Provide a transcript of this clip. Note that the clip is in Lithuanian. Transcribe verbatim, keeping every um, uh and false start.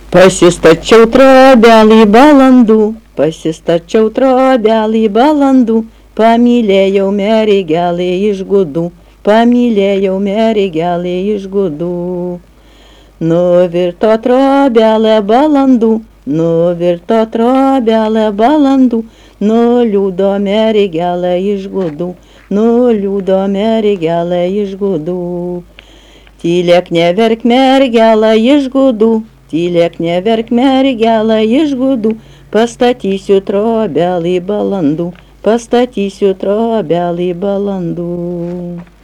Pasistačiau trobelį balandų, pasistačiau trobelį balandų, pamylėjau mergelį iš gudų, pamylėjau mergelį iš gudų. Nuvirto trobelė balandų, nuvirto trobelė balandų, nuliūdo mergelė iš gudų, nuliūdo mergelė iš gudų. Tylėk neverk mergelė iš gudų, tylėk neverk mergelė iš gudų, pastatysiu trobelį balandų, pastatysiu trobelį balandų.